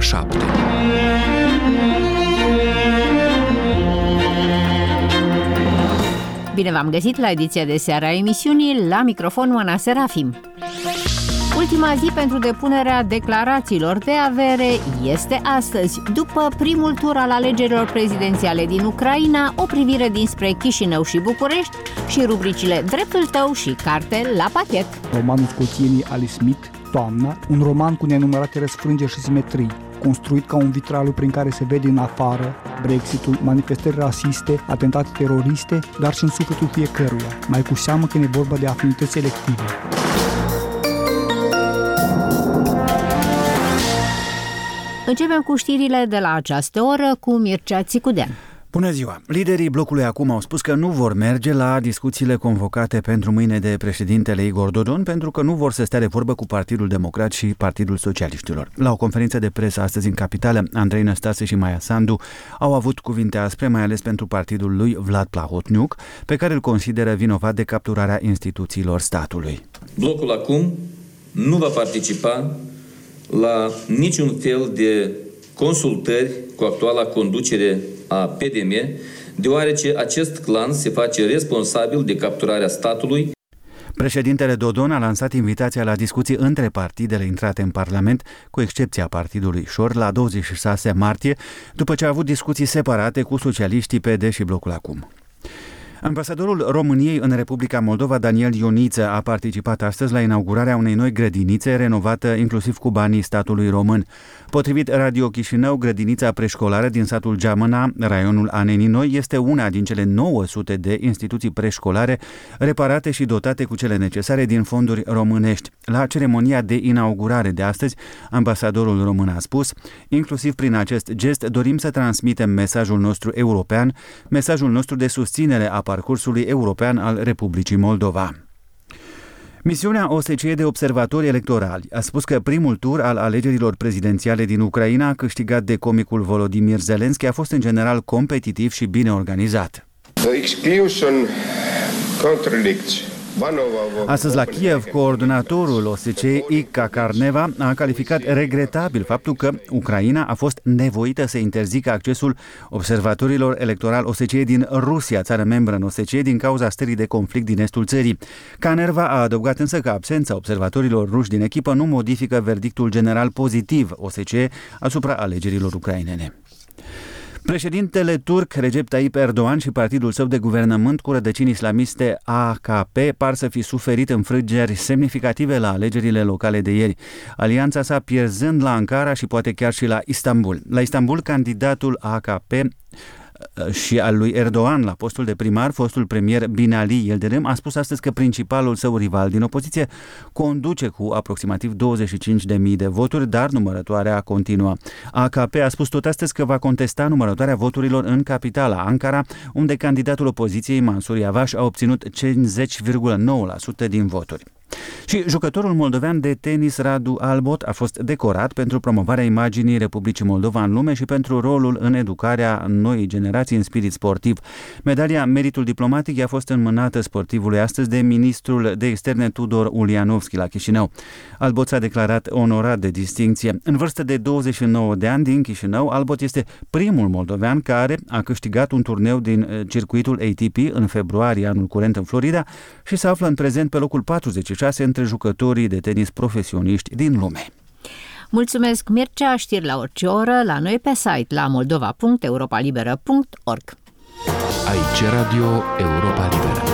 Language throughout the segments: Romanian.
7. Bine v-am găsit la ediția de seară a emisiunii, la microfon Oana Serafim. Ultima zi pentru depunerea declarațiilor de avere este astăzi. După primul tur al alegerilor prezidențiale din Ucraina, o privire dinspre Chișinău și București și rubricile Dreptul tău și Carte la pachet. Romanul scoțienii Alice Smith, Toamna, un roman cu nenumărate răsfrângeri și simetrii, construit ca un vitraliu prin care se vede în afară Brexitul, manifestări rasiste, atentate teroriste, dar și în sufletul fiecăruia, mai cu seamă când e vorba de afinități selective. Începem cu știrile de la această oră cu Mircea Țicudean. Bună ziua! Liderii blocului acum au spus că nu vor merge la discuțiile convocate pentru mâine de președintele Igor Dodon pentru că nu vor să stea de vorbă cu Partidul Democrat și Partidul Socialiștilor. La o conferință de presă astăzi în capitală, Andrei Năstase și Maia Sandu au avut cuvinte aspre, mai ales pentru partidul lui Vlad Plahotniuc, pe care îl consideră vinovat de capturarea instituțiilor statului. Blocul acum nu va participa la niciun fel de consultări cu actuala conducere a PDM, deoarece acest clan se face responsabil de capturarea statului. Președintele Dodon a lansat invitația la discuții între partidele intrate în Parlament, cu excepția partidului Șor, la 26 martie, după ce a avut discuții separate cu socialiștii, PD și blocul acum. Ambasadorul României în Republica Moldova, Daniel Ioniță, a participat astăzi la inaugurarea unei noi grădinițe renovată inclusiv cu banii statului român. Potrivit Radio Chișinău, grădinița preșcolară din satul Geamăna, raionul Anenii Noi, este una din cele 900 de instituții preșcolare reparate și dotate cu cele necesare din fonduri românești. La ceremonia de inaugurare de astăzi, ambasadorul român a spus: inclusiv prin acest gest dorim să transmitem mesajul nostru european, mesajul nostru de susținere a parcursului european al Republicii Moldova. Misiunea OSCE de observatori electorali a spus că primul tur al alegerilor prezidențiale din Ucraina, câștigat de comicul Volodymyr Zelensky, a fost în general competitiv și bine organizat. The exclusion contradicts. Astăzi la Kiev, coordonatorul OSCE, Ika Karneva, a calificat regretabil faptul că Ucraina a fost nevoită să interzică accesul observatorilor electorali OSCE din Rusia, țară membră în OSCE, din cauza stării de conflict din estul țării. Karneva a adăugat însă că absența observatorilor ruși din echipă nu modifică verdictul general pozitiv OSCE asupra alegerilor ucrainene. Președintele turc Recep Tayyip Erdogan și partidul său de guvernământ cu rădăcini islamiste AKP par să fi suferit înfrângeri semnificative la alegerile locale de ieri, alianța sa pierzând la Ankara și poate chiar și la Istanbul. La Istanbul, candidatul AKP și al lui Erdogan la postul de primar, fostul premier Binali Yildirim, a spus astăzi că principalul său rival din opoziție conduce cu aproximativ 25.000 de voturi, dar numărătoarea continuă. AKP a spus tot astăzi că va contesta numărătoarea voturilor în capitala Ankara, unde candidatul opoziției Mansur Yavaş a obținut 50,9% din voturi. Și jucătorul moldovean de tenis Radu Albot a fost decorat pentru promovarea imaginii Republicii Moldova în lume și pentru rolul în educarea noii generații în spirit sportiv. Medalia Meritul Diplomatic i-a fost înmânată sportivului astăzi de ministrul de externe Tudor Ulianovski la Chișinău. Albot s-a declarat onorat de distincție. În vârstă de 29 de ani din Chișinău, Albot este primul moldovean care a câștigat un turneu din circuitul ATP în februarie anul curent în Florida și se află în prezent pe locul 46 între jucătorii de tenis profesioniști din lume. Mulțumesc, Mircea, știri la orice oră, la noi pe site la moldova.europalibera.org. Aici Radio Europa Liberă.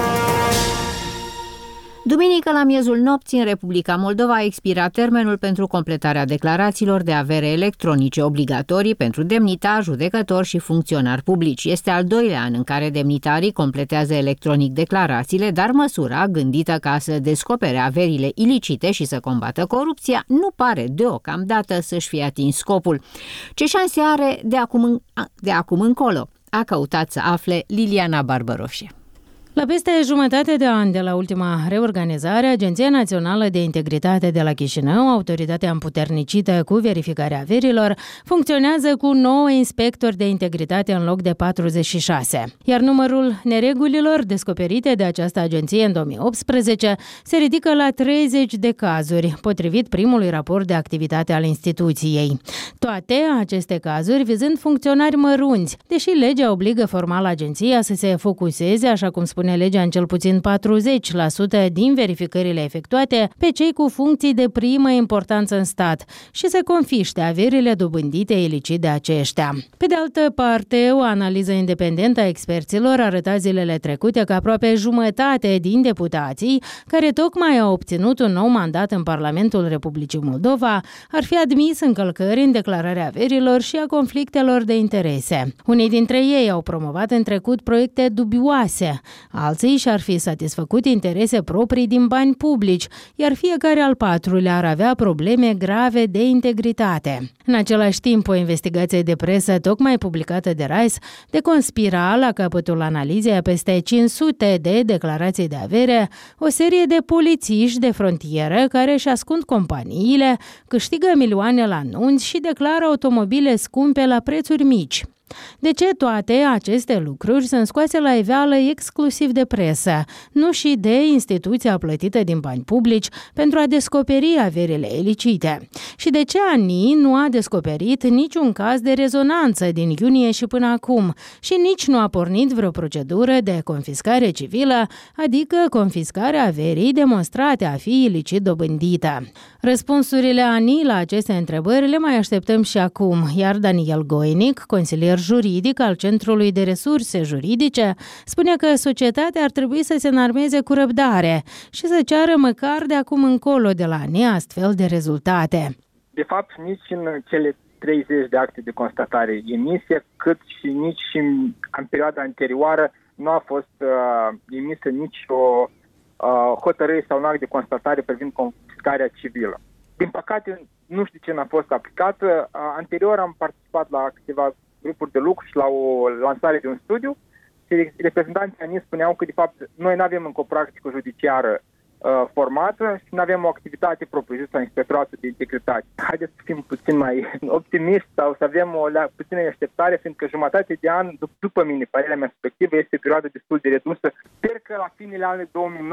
Duminică, la miezul nopții, în Republica Moldova a expirat termenul pentru completarea declarațiilor de avere electronice obligatorii pentru demnitari, judecători și funcționari publici. Este al doilea an în care demnitarii completează electronic declarațiile, dar măsura, gândită ca să descopere averile ilicite și să combată corupția, nu pare deocamdată să-și fie atins scopul. Ce șanse are de acum încolo? A căutat să afle Liliana Barbaroșe. La peste jumătate de an de la ultima reorganizare, Agenția Națională de Integritate de la Chișinău, autoritatea împuternicită cu verificarea averilor, funcționează cu 9 inspectori de integritate în loc de 46. Iar numărul neregulilor descoperite de această agenție în 2018 se ridică la 30 de cazuri, potrivit primului raport de activitate al instituției. Toate aceste cazuri vizând funcționari mărunți, deși legea obligă formal agenția să se focuseze, așa cum spune legea, în cel puțin 40% din verificările efectuate pe cei cu funcții de primă importanță în stat și să confiște averile dobândite ilicit de aceștia. Pe de altă parte, o analiză independentă a experților arăta zilele trecute că aproape jumătate din deputații care tocmai au obținut un nou mandat în Parlamentul Republicii Moldova ar fi admis încălcări în declararea averilor și a conflictelor de interese. Unii dintre ei au promovat în trecut proiecte dubioase, alții și-ar fi satisfăcut interese proprii din bani publici, iar fiecare al patrulea ar avea probleme grave de integritate. În același timp, o investigație de presă tocmai publicată de RISE deconspira la capătul analizei a peste 500 de declarații de avere o serie de polițiști de frontieră care își ascund companiile, câștigă milioane la anunți și declară automobile scumpe la prețuri mici. De ce toate aceste lucruri sunt scoase la iveală exclusiv de presă, nu și de instituția plătită din bani publici pentru a descoperi averile ilicite? Și de ce ANI nu a descoperit niciun caz de rezonanță din iunie și până acum și nici nu a pornit vreo procedură de confiscare civilă, adică confiscarea averii demonstrate a fi ilicit dobândită? Răspunsurile ANI la aceste întrebări le mai așteptăm și acum, iar Daniel Goinic, consilier juridic al Centrului de Resurse Juridice, spune că societatea ar trebui să se înarmeze cu răbdare și să ceară măcar de acum încolo de la ANI astfel de rezultate. De fapt, nici în cele 30 de acte de constatare emise, cât și nici în perioada anterioară nu a fost emisă nici o hotărâre sau un act de constatare privind confiscarea civilă. Din păcate, nu știu ce n-a fost aplicată. Anterior am participat la câteva grupuri de lucru și la o lansare de un studiu și reprezentanții ANI spuneau că, de fapt, noi nu avem încă o practică judiciară formată și nu avem o activitate propriu-zisă a Inspectoratului de Integritate. Haideți să fim puțin mai optimiști sau să avem o puțină așteptare, fiindcă jumătate de an, după mine, părerea mea subiectivă, este o perioadă destul de redusă. Sper că la finele anului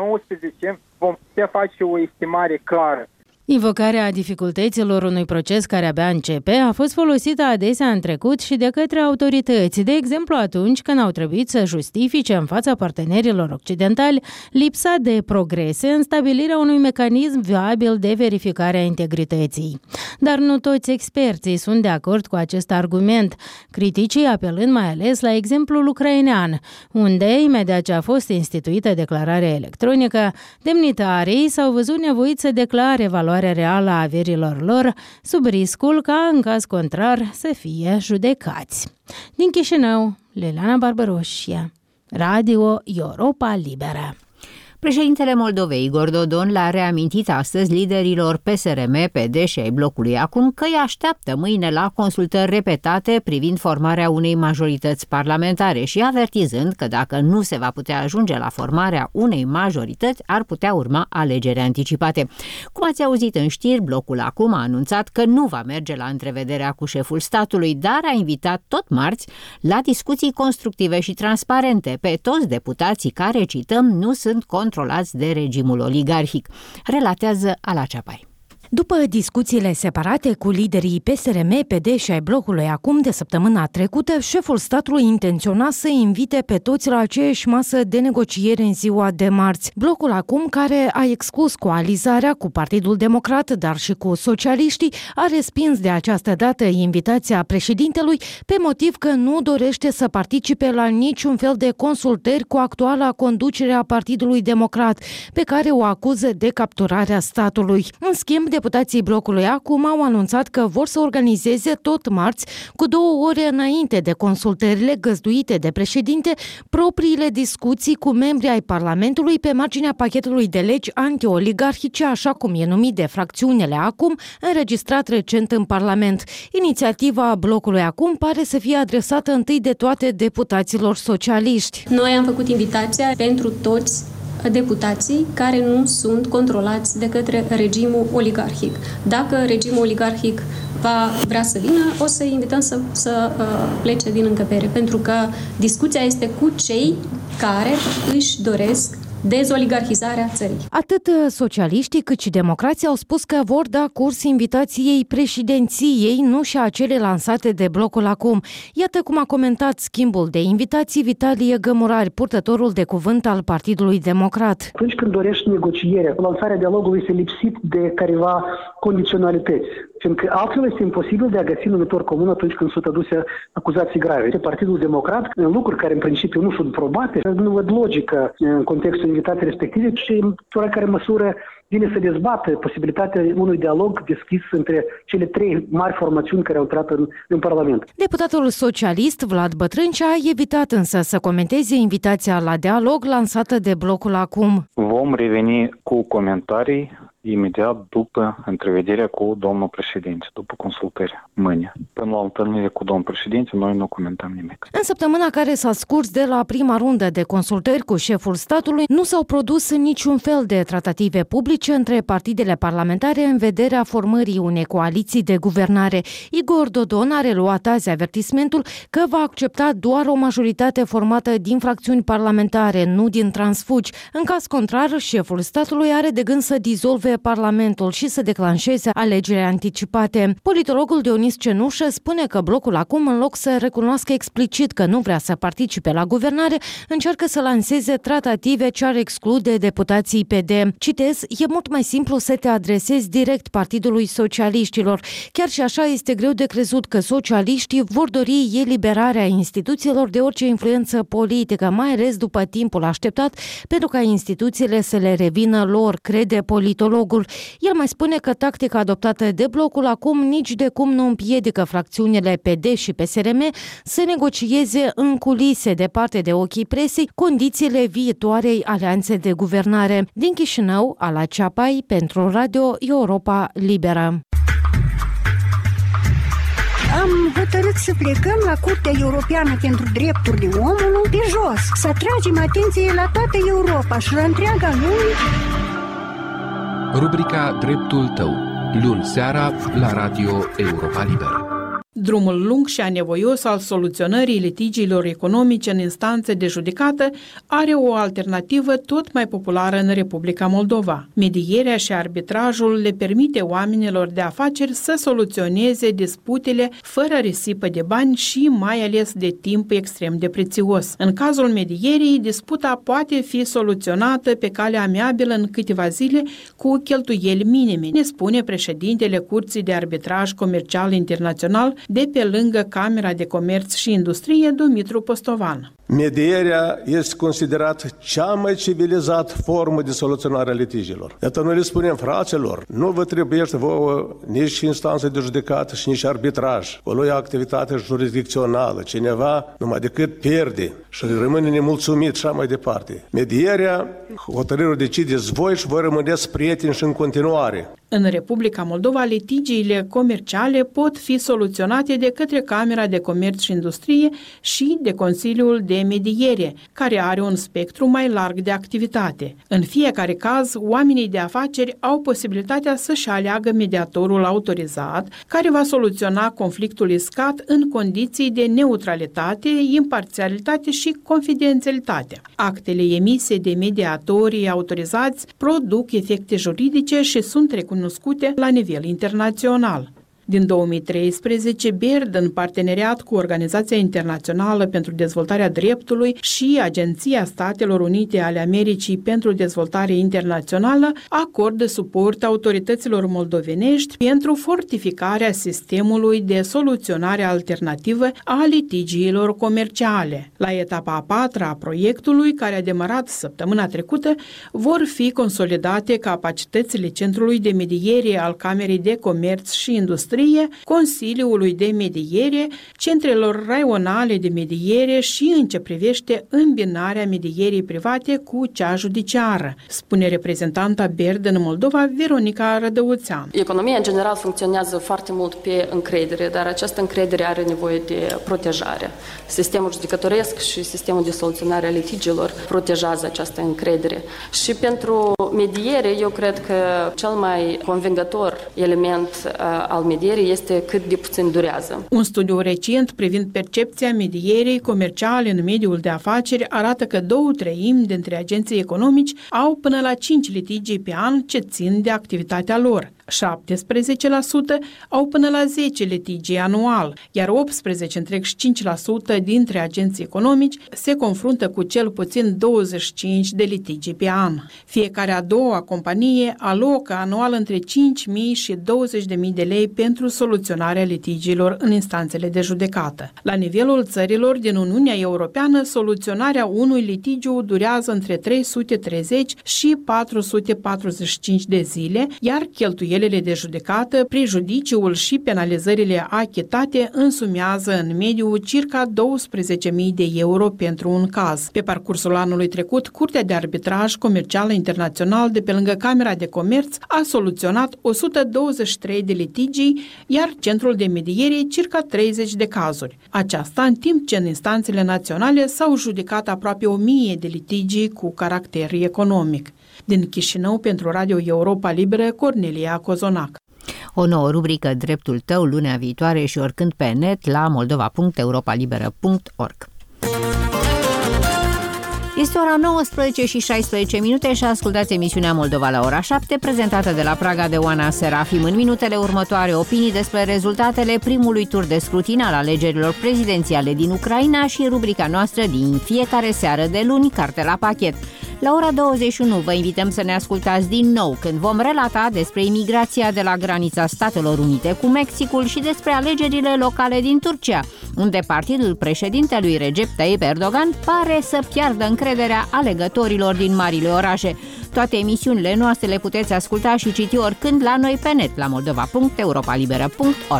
2019 vom putea face o estimare clară. Invocarea dificultăților unui proces care abia începe a fost folosită adesea în trecut și de către autorități, de exemplu atunci când au trebuit să justifice în fața partenerilor occidentali lipsa de progrese în stabilirea unui mecanism viabil de verificare a integrității. Dar nu toți experții sunt de acord cu acest argument, criticii apelând mai ales la exemplul ucrainean, unde, imediat ce a fost instituită declararea electronică, demnitarii s-au văzut nevoiți să declare valoarea reală a averilor lor, sub riscul ca, în caz contrar, să fie judecați. Din Chișinău, Liliana Barbaroșia, Radio Europa Liberă. Președintele Moldovei, Igor Dodon, l-a reamintit astăzi liderilor PSRM, PD și ai blocului acum că îi așteaptă mâine la consultări repetate privind formarea unei majorități parlamentare și avertizând că dacă nu se va putea ajunge la formarea unei majorități, ar putea urma alegeri anticipate. Cum ați auzit în știri, blocul acum a anunțat că nu va merge la întrevederea cu șeful statului, dar a invitat tot marți la discuții constructive și transparente pe toți deputații care, cităm, nu sunt controlați de regimul oligarhic, relatează Ala Ceapari. După discuțiile separate cu liderii PSRM, PD și ai blocului acum de săptămâna trecută, șeful statului intenționa să invite pe toți la aceeași masă de negociere în ziua de marți. Blocul acum, care a exclus coalizarea cu Partidul Democrat, dar și cu socialiștii, a respins de această dată invitația președintelui pe motiv că nu dorește să participe la niciun fel de consultări cu actuala conducere a Partidului Democrat, pe care o acuză de capturarea statului. În schimb, Deputații blocului Acum au anunțat că vor să organizeze tot marți, cu 2 ore înainte de consultările găzduite de președinte, propriile discuții cu membrii ai Parlamentului pe marginea pachetului de legi anti-oligarhice, așa cum e numit de fracțiunile Acum, înregistrat recent în Parlament. Inițiativa blocului Acum pare să fie adresată întâi de toate deputaților socialiști. Noi am făcut invitația pentru toți deputații care nu sunt controlați de către regimul oligarhic. Dacă regimul oligarhic va vrea să vină, o să-i invităm să plece din încăpere, pentru că discuția este cu cei care își doresc dezoligarhizarea țării. Atât socialiștii cât și democrații au spus că vor da curs invitației președinției, nu și a cele lansate de blocul Acum. Iată cum a comentat schimbul de invitații Vitalie Gămurari, purtătorul de cuvânt al Partidului Democrat. Atunci când dorești negocierea, lansarea dialogului este lipsit de careva condiționalități. Fiindcă altfel este imposibil de a găsi numitor comun atunci când sunt aduse acuzații grave. Partidul Democrat, în lucruri care în principiu nu sunt probate, nu văd logică în contextul invitației respective și în oarecare măsură vine să dezbată posibilitatea unui dialog deschis între cele 3 mari formațiuni care au intrat în Parlament. Deputatul socialist Vlad Bătrâncea a evitat însă să comenteze invitația la dialog lansată de blocul Acum. Vom reveni cu comentarii imediat după întrevederea cu domnul președinte, după consultări, mâine. Până la întâlnire cu domnul președinte, noi nu comentăm nimic. În săptămâna care s-a scurs de la prima rundă de consultări cu șeful statului, nu s-au produs niciun fel de tratative publice între partidele parlamentare în vederea formării unei coaliții de guvernare. Igor Dodon a reluat azi avertismentul că va accepta doar o majoritate formată din fracțiuni parlamentare, nu din transfugi. În caz contrar, șeful statului are de gând să dizolve Parlamentul și să declanșeze alegeri anticipate. Politologul Dionis Cenușă spune că blocul Acum, în loc să recunoască explicit că nu vrea să participe la guvernare, încearcă să lanseze tratative ce ar exclude deputații PD. Citez, e mult mai simplu să te adresezi direct Partidului Socialiștilor. Chiar și așa este greu de crezut că socialiștii vor dori eliberarea instituțiilor de orice influență politică, mai ales după timpul așteptat, pentru ca instituțiile să le revină lor, crede politologul. El mai spune că tactica adoptată de blocul Acum nici de cum nu împiedică fracțiunile PD și PSRM să negocieze în culise, departe de ochii presei, condițiile viitoarei alianțe de guvernare. Din Chișinău, Ala Ceapai, pentru Radio Europa Liberă. Am hotărât să plecăm la Curtea Europeană pentru Drepturile Omului de jos, să atragem atenție la toată Europa și la întreaga lume. Rubrica Dreptul tău, luni seara la Radio Europa Liberă. Drumul lung și anevoios al soluționării litigiilor economice în instanțe de judecată are o alternativă tot mai populară în Republica Moldova. Medierea și arbitrajul le permite oamenilor de afaceri să soluționeze disputele fără risipă de bani și mai ales de timp extrem de prețios. În cazul medierii, disputa poate fi soluționată pe cale amiabilă în câteva zile cu cheltuieli minime, ne spune președintele Curții de Arbitraj Comercial Internațional de pe lângă Camera de Comerț și Industrie, Dumitru Postovan. Medierea este considerată cea mai civilizată formă de soluționare a litigiilor. Iată, noi le spunem, fraților, nu vă trebuiește vouă nici instanță de judecată și nici arbitraj. Vă ia activitate jurisdicțională. Cineva numai decât pierde și rămâne nemulțumit și așa mai departe. Medierea, hotărârea decideți voi și vă rămâneți prieteni și în continuare. În Republica Moldova, litigiile comerciale pot fi soluționate de către Camera de Comerț și Industrie și de Consiliul de Mediere, care are un spectru mai larg de activitate. În fiecare caz, oamenii de afaceri au posibilitatea să-și aleagă mediatorul autorizat, care va soluționa conflictul iscat în condiții de neutralitate, imparțialitate și confidențialitate. Actele emise de mediatorii autorizați produc efecte juridice și sunt recunoscute la nivel internațional. Din 2013, BERD, în parteneriat cu Organizația Internațională pentru Dezvoltarea Dreptului și Agenția Statelor Unite ale Americii pentru Dezvoltare Internațională, acordă suport autorităților moldovenești pentru fortificarea sistemului de soluționare alternativă a litigiilor comerciale. La etapa a 4-a a proiectului, care a demarat săptămâna trecută, vor fi consolidate capacitățile Centrului de Mediere al Camerei de Comerț și Industrie, Consiliului de Mediere, centrelor raionale de mediere și în ce privește îmbinarea medierii private cu cea judiciară, spune reprezentanta BERD în Moldova, Veronica Rădăuțean. Economia, în general, funcționează foarte mult pe încredere, dar această încredere are nevoie de protejare. Sistemul judecătoresc și sistemul de soluționare a litigiilor protejează această încredere. Și pentru mediere, eu cred că cel mai convingător element al medierii este cât de puțin durează. Un studiu recent privind percepția medierii comerciale în mediul de afaceri arată că 2/3 dintre agenții economici au până la 5 litigii pe an ce țin de activitatea lor. 17% au până la 10 litigii anual, iar 18,5% dintre agenții economici se confruntă cu cel puțin 25 de litigii pe an. Fiecare a doua companie alocă anual între 5.000 și 20.000 de lei pentru soluționarea litigiilor în instanțele de judecată. La nivelul țărilor din Uniunea Europeană, soluționarea unui litigiu durează între 330 și 445 de zile, iar cheltuielile de judecată, prejudiciul și penalizările achitate însumează în mediu circa 12.000 de euro pentru un caz. Pe parcursul anului trecut, Curtea de Arbitraj Comercial Internațional de pe lângă Camera de Comerț a soluționat 123 de litigii, iar Centrul de Mediere circa 30 de cazuri. Aceasta în timp ce în instanțele naționale s-au judecat aproape 1000 de litigii cu caracter economic. Din Chișinău, pentru Radio Europa Liberă, Cornelia Cozonac. O nouă rubrică Dreptul tău lunea viitoare și oricând pe net la moldova.europalibera.org. Este ora 19:16 și ascultați emisiunea Moldova la ora 7, prezentată de la Praga de Oana Serafim. În minutele următoare, opinii despre rezultatele primului tur de scrutin al alegerilor prezidențiale din Ucraina și rubrica noastră din fiecare seară de luni, Carte la pachet. La ora 21 vă invităm să ne ascultați din nou când vom relata despre imigrația de la granița Statelor Unite cu Mexicul și despre alegerile locale din Turcia, unde partidul președintelui Recep Tayyip Erdogan pare să piardă încrederea alegătorilor din marile orașe. Toate emisiunile noastre le puteți asculta și citi oricând la noi pe net la moldova.europalibera.org.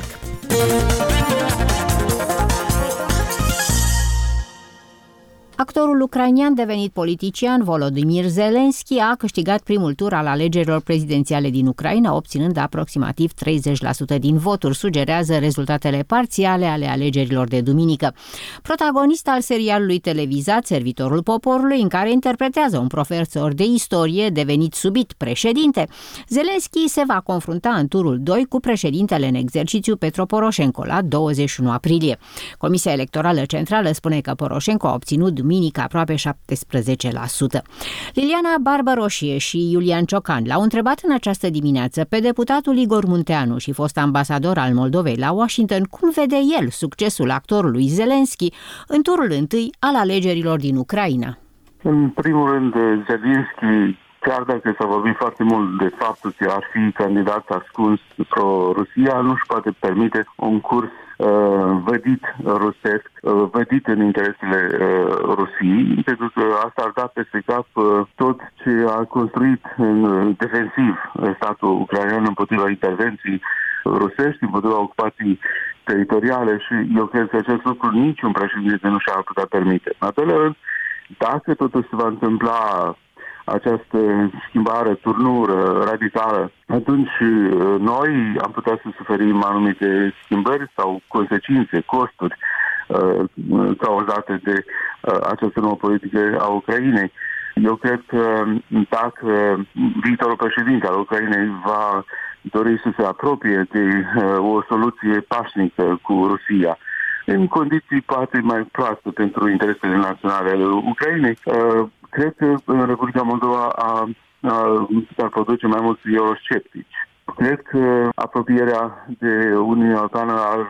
Actorul ucrainian devenit politician Volodymyr Zelensky a câștigat primul tur al alegerilor prezidențiale din Ucraina, obținând aproximativ 30% din voturi, sugerează rezultatele parțiale ale alegerilor de duminică. Protagonist al serialului televizat Servitorul Poporului, în care interpretează un profesor de istorie devenit subit președinte, Zelensky se va confrunta în turul 2 cu președintele în exercițiu Petro Poroșenko la 21 aprilie. Comisia Electorală Centrală spune că Poroșenko a obținut duminică aproape 17%. Liliana Barbăroșie și Iulian Ciocan l-au întrebat în această dimineață pe deputatul Igor Munteanu și fost ambasador al Moldovei la Washington cum vede el succesul actorului Zelensky în turul întâi al alegerilor din Ucraina. În primul rând, Zelensky, chiar dacă s-a vorbit foarte mult de faptul că ar fi candidat ascuns pro-Rusia, nu-și poate permite un curs vădit rusesc, vădit în interesele Rusiei, pentru că asta ar da peste cap tot ce a construit în defensiv statul ucrainean împotriva intervenției rusești, împotriva ocupației teritoriale și eu cred că acest lucru niciun președinte nu și-ar putea permite. În al doilea rând, dacă totuși se va întâmpla această schimbare, turnură radicală, atunci noi am putea să suferim anumite schimbări sau consecințe, costuri cauzate de această nouă politică a Ucrainei. Eu cred că dacă viitorul președinte al Ucrainei va dori să se apropie de o soluție pașnică cu Rusia, în condiții poate mai proaste pentru interesele naționale ale Ucrainei, cred că Republica Moldova ar produce mai mulți eurosceptici. cred că apropierea de Uniunea Europeană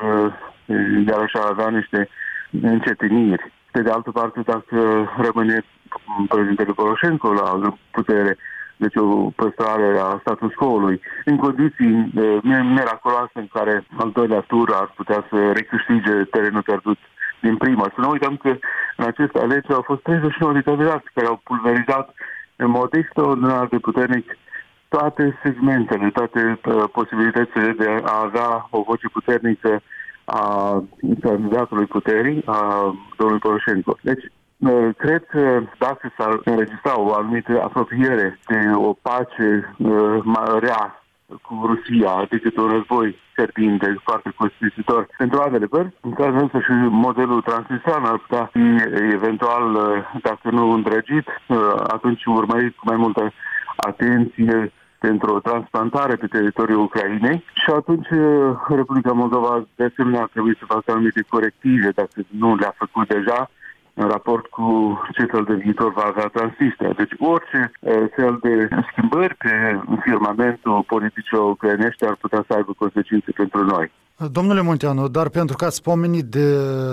iarăși ar avea niște încetiniri. Pe de altă parte, dacă rămâne președintele Poroșenko la putere, deci o păstrare a status quo-ului, în condiții miraculoase în care al doilea tur ar putea să recâștige terenul pierdut din prima. Să nu uităm că în aceste alegeri au fost 39 de candidați care au pulverizat în mod extraordinar de puternic toate segmentele, toate posibilitățile de a avea o voce puternică a candidatului puterii, a domnului Poroșenko. Deci, cred că dacă s-ar înregistra o anumită apropiere de o pace mai rea cu Rusia decât un război fierbinte, foarte costisitor pentru ambele părți, în cazul ăsta și modelul transnistran ar putea fi eventual, dacă nu îndrăgit, atunci urmărit cu mai multă atenție pentru o transplantare pe teritoriul Ucrainei și atunci Republica Moldova de asemenea ar trebui să facă anumite corective, dacă nu le-a făcut deja, în raport cu ce fel de viitor va avea Transnistria. Deci orice fel de schimbări pe firmamentul politicilor ucrainești ar putea să aibă consecințe pentru noi. Domnule Munteanu, dar pentru că ați pomenit de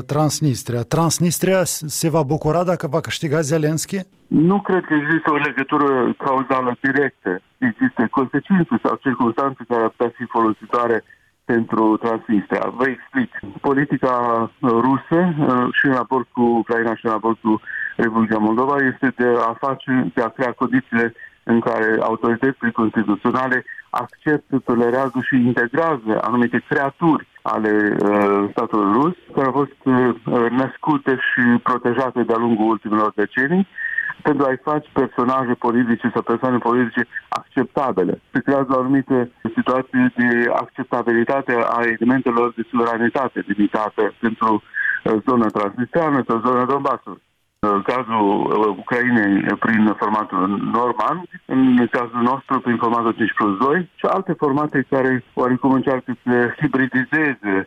Transnistria se va bucura dacă va câștiga Zelenski? Nu cred că există o legătură cauzală directă. Există consecințe sau circunstanțe care ar putea fi folositoare pentru Transnistria. Vă explic. Politica rusă și în raport cu Ucraina și în raport cu Republica Moldova este de a crea condițiile în care autoritățile constituționale acceptă, tolerează și integrează anumite creaturi ale statului rus care au fost născute și protejate de-a lungul ultimilor decenii pentru a-i face personaje politice sau persoane politice acceptabile. Se creează o anumită situație de acceptabilitate a elementelor de suveranitate limitată pentru zona transnistreană sau zona Donbassului. În cazul Ucrainei prin formatul Norman, în cazul nostru prin formatul 5+2 și alte formate care oarecum încearcă să hibridizeze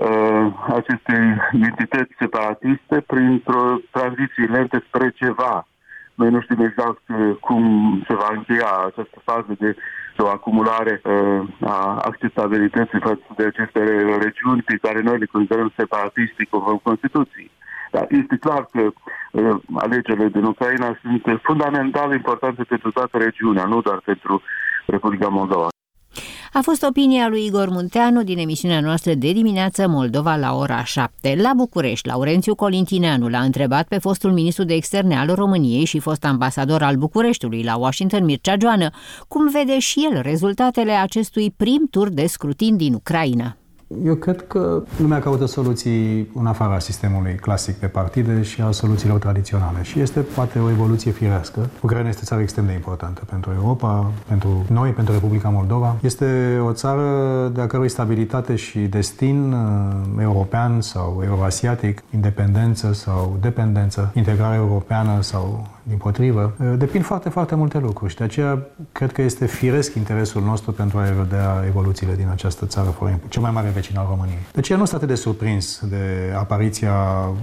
aceste entități separatiste printr-o tranziție lentă spre ceva. Noi nu știm exact cum se va încheia această fază de o acumulare a acceptabilității față de aceste regiuni pe care noi le considerăm separatiste conform Constituției. Dar este clar că alegerile din Ucraina sunt fundamental importante pentru toată regiunea, nu doar pentru Republica Moldova. A fost opinia lui Igor Munteanu din emisiunea noastră de dimineață Moldova la ora 7. La București, Laurențiu Colintineanu l-a întrebat pe fostul ministru de externe al României și fost ambasador al Bucureștiului la Washington, Mircea Joană, cum vede și el rezultatele acestui prim tur de scrutin din Ucraina. Eu cred că lumea caută soluții în afara sistemului clasic de partide și a soluțiilor tradiționale și este poate o evoluție firească. Ucraina este o țară extrem de importantă pentru Europa, pentru noi, pentru Republica Moldova. Este o țară de a cărui stabilitate și destin european sau euroasiatic, independență sau dependență, integrare europeană sau dimpotrivă, depind foarte, foarte multe lucruri și de aceea cred că este firesc interesul nostru pentru a vedea evoluțiile din această țară, cel mai mare vecin al României. De aceea nu sunt atât de surprins de apariția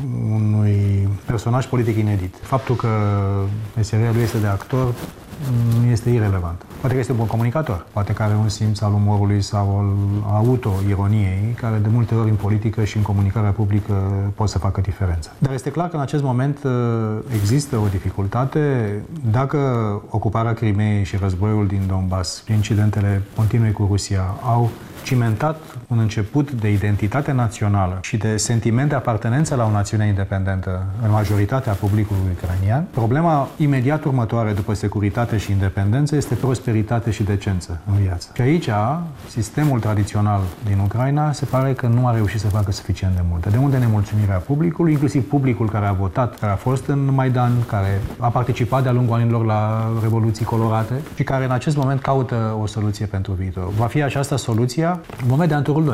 unui personaj politic inedit. Faptul că meseria lui este de actor este irelevant. Poate că este un bun comunicator, poate că are un simț al umorului sau al auto-ironiei, care de multe ori în politică și în comunicarea publică pot să facă diferența. Dar este clar că în acest moment există o dificultate. Dacă ocuparea Crimeei și războiul din Donbass, incidentele continue cu Rusia, au cimentat un început de identitate națională și de sentiment de apartenență la o națiune independentă în majoritatea publicului ucrainian, problema imediat următoare după securitate și independență este prosperitate și decență în viață. Și aici, sistemul tradițional din Ucraina se pare că nu a reușit să facă suficient de multe. De unde nemulțumirea publicului, inclusiv publicul care a votat, care a fost în Maidan, care a participat de-a lungul anilor la revoluții colorate și care în acest moment caută o soluție pentru viitor. Va fi această soluția? Vom vedea în turul 2.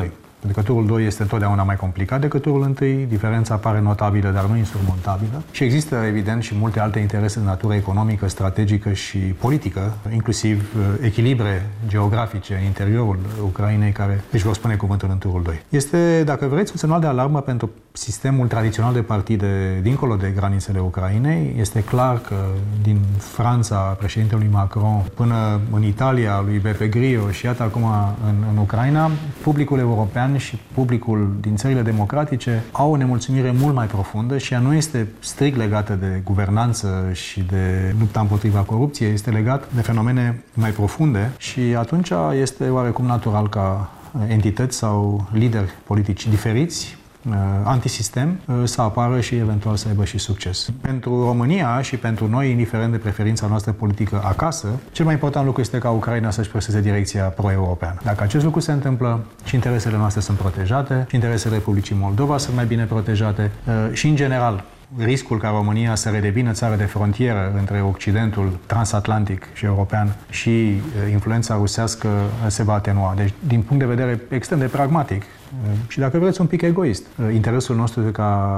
Pentru că turul 2 este întotdeauna mai complicat decât turul 1, diferența apare notabilă, dar nu insurmontabilă. Și există, evident, și multe alte interese de natură economică, strategică și politică, inclusiv echilibre geografice în interiorul Ucrainei, care își vor spune cuvântul în turul 2. Este, dacă vreți, un semnal de alarmă pentru sistemul tradițional de partide dincolo de granițele Ucrainei. Este clar că din Franța, președintelui Macron, până în Italia, lui Beppe Grillo și iată acum în Ucraina, publicul european și publicul din țările democratice au o nemulțumire mult mai profundă și ea nu este strict legată de guvernanță și de lupta împotriva corupției, este legat de fenomene mai profunde și atunci este oarecum natural ca entități sau lideri politici diferiți, antisistem, să apară și eventual să aibă și succes. Pentru România și pentru noi, indiferent de preferința noastră politică acasă, cel mai important lucru este ca Ucraina să-și păstreze direcția pro-europeană. Dacă acest lucru se întâmplă, și interesele noastre sunt protejate, și interesele Republicii Moldova sunt mai bine protejate și, în general, riscul ca România să redevină țară de frontieră între Occidentul transatlantic și european și influența rusească se va atenua. Deci, din punct de vedere extrem de pragmatic și, dacă vreți, un pic egoist, interesul nostru este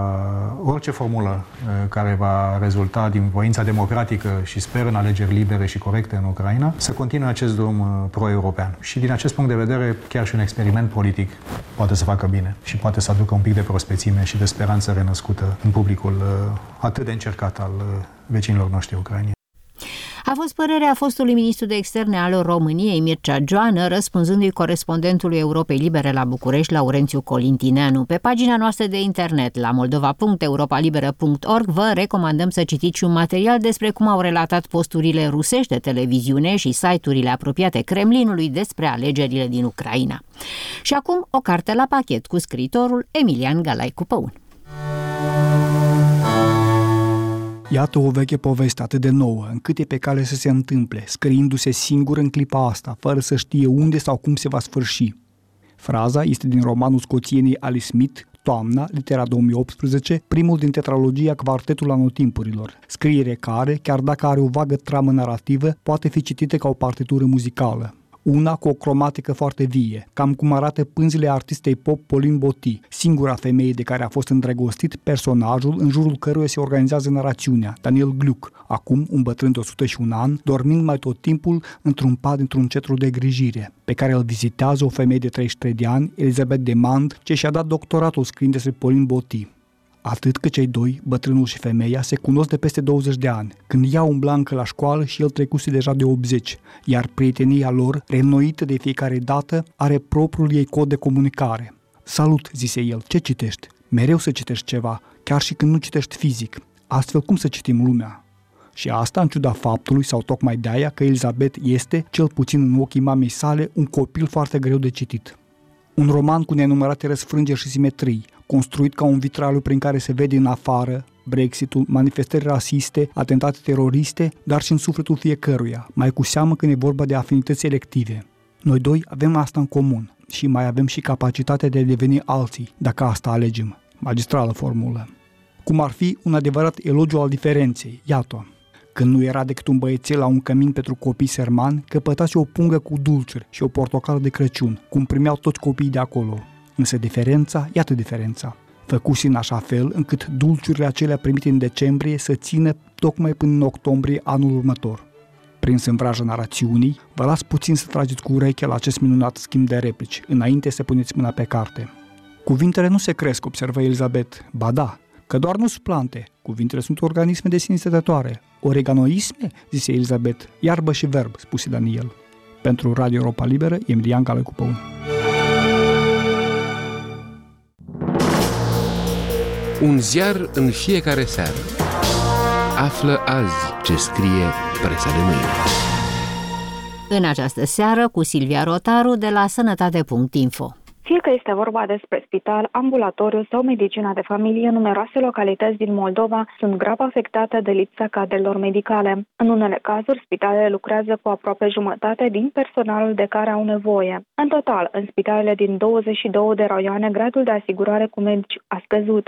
ca orice formulă care va rezulta din voința democratică și sper în alegeri libere și corecte în Ucraina, să continue acest drum pro-european. Și din acest punct de vedere, chiar și un experiment politic poate să facă bine și poate să aducă un pic de prospețime și de speranță renăscută în publicul atât de încercat al vecinilor noștri ucrainieni. A fost părerea fostului ministru de externe al României, Mircea Joană, răspunzându-i corespondentului Europei Libere la București, Laurențiu Colintineanu. Pe pagina noastră de internet, la moldova.europalibera.org, vă recomandăm să citiți un material despre cum au relatat posturile rusești de televiziune și site-urile apropiate Kremlinului despre alegerile din Ucraina. Și acum o carte la pachet cu scriitorul Emilian Galaicu Păun. Iată o veche poveste atât de nouă, încât e pe cale să se întâmple, scriindu-se singur în clipa asta, fără să știe unde sau cum se va sfârși. Fraza este din romanul scoțienei Alice Smith, Toamna, litera 2018, primul din tetralogia Quartetul Anotimpurilor, scriere care, chiar dacă are o vagă tramă narrativă, poate fi citită ca o partitură muzicală. Una cu o cromatică foarte vie, cam cum arată pânzile artistei pop Pauline Boty, singura femeie de care a fost îndrăgostit personajul în jurul căruia se organizează narațiunea, Daniel Gluck, acum un bătrân de 101 ani, dormind mai tot timpul într-un pat într-un centru de îngrijire, pe care îl vizitează o femeie de 33 de ani, Elizabeth de Mand, ce și-a dat doctoratul scriind despre Pauline Boty. Atât că cei doi, bătrânul și femeia, se cunosc de peste 20 de ani, când ea umbla încă la școală și el trecuse deja de 80, iar prietenia lor, reînnoită de fiecare dată, are propriul ei cod de comunicare. Salut, zise el, ce citești? Mereu să citești ceva, chiar și când nu citești fizic. Astfel cum să citim lumea? Și asta în ciuda faptului, sau tocmai de aia, că Elizabeth este, cel puțin în ochii mamei sale, un copil foarte greu de citit. Un roman cu nenumărate răsfrângeri și simetrii, construit ca un vitraliu prin care se vede în afară Brexitul, manifestări rasiste, atentate teroriste, dar și în sufletul fiecăruia, mai cu seamă când e vorba de afinități selective. Noi doi avem asta în comun și mai avem și capacitatea de a deveni alții, dacă asta alegem. Magistrală formulă. Cum ar fi un adevărat elogiu al diferenței, iată. Când nu era decât un băiețel la un cămin pentru copii sărmani, căpătase o pungă cu dulciuri și o portocală de Crăciun, cum primeau toți copiii de acolo. Însă diferența, iată diferența. Făcuși în așa fel încât dulciurile acelea primite în decembrie să țină tocmai până în octombrie anul următor. Prins în vraja narațiunii, vă las puțin să trageți cu urechea la acest minunat schimb de replici, înainte să puneți mâna pe carte. Cuvintele nu se cresc, observă Elizabeth. Ba da, că doar nu sunt plante. Cuvintele sunt organisme de sine stătătoare. Oreganoisme? Zise Elizabeth. Iarbă și verb, spuse Daniel. Pentru Radio Europa Liberă, Emilian Galaicu Păun. Un ziar în fiecare seară. Află azi ce scrie presa de mâine. În această seară cu Silvia Rotaru de la Sănătate.info. Fie că este vorba despre spital, ambulatoriu sau medicina de familie, numeroase localități din Moldova sunt grav afectate de lipsa cadrelor medicale. În unele cazuri, spitalele lucrează cu aproape jumătate din personalul de care au nevoie. În total, în spitalele din 22 de raioane, gradul de asigurare cu medici a scăzut.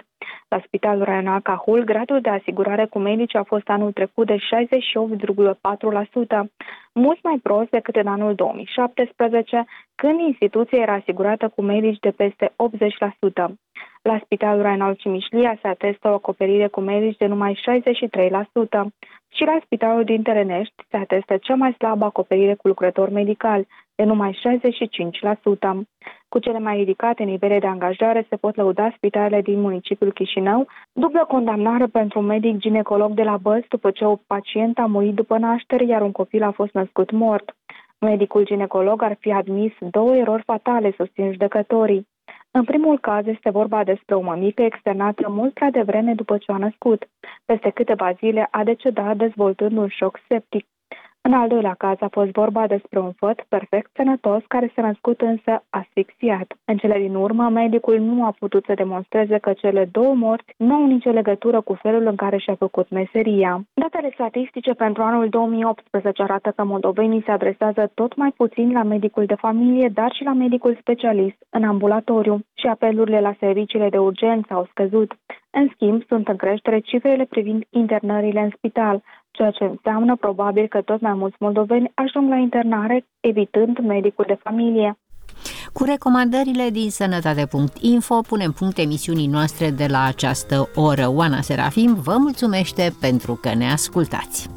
La Spitalul Raional Cahul, gradul de asigurare cu medici a fost anul trecut de 68,4%, mult mai prost decât în anul 2017, când instituția era asigurată cu medici de peste 80%. La Spitalul Raional Cimișlia se atestă o acoperire cu medici de numai 63% și la Spitalul din Terenești se atestă cea mai slabă acoperire cu lucrători medicali, de numai 65%. Cu cele mai ridicate nivele de angajare se pot lăuda spitalele din municipiul Chișinău, dublă condamnare pentru un medic ginecolog de la Bălți după ce o pacientă a murit după naștere, iar un copil a fost născut mort. Medicul ginecolog ar fi admis 2 erori fatale, susțin judecătorii. În primul caz este vorba despre o mămică externată mult prea devreme după ce a născut. Peste câteva zile a decedat dezvoltând un șoc septic. În al doilea caz a fost vorba despre un făt perfect sănătos care s-a născut însă asfixiat. În cele din urmă, medicul nu a putut să demonstreze că cele 2 morți nu au nicio legătură cu felul în care și-a făcut meseria. Datele statistice pentru anul 2018 arată că moldovenii se adresează tot mai puțin la medicul de familie, dar și la medicul specialist în ambulatoriu și apelurile la serviciile de urgență au scăzut. În schimb, sunt în creștere cifrele privind internările în spital, ceea ce înseamnă probabil că tot mai mulți moldoveni ajung la internare, evitând medicul de familie. Cu recomandările din sănătate.info punem punct emisiunii noastre de la această oră. Oana Serafim vă mulțumește pentru că ne ascultați.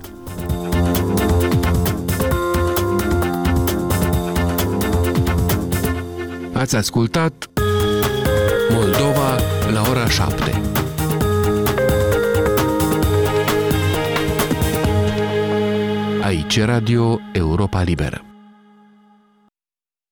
Ați ascultat Moldova la ora 7. Aici Radio Europa Liberă.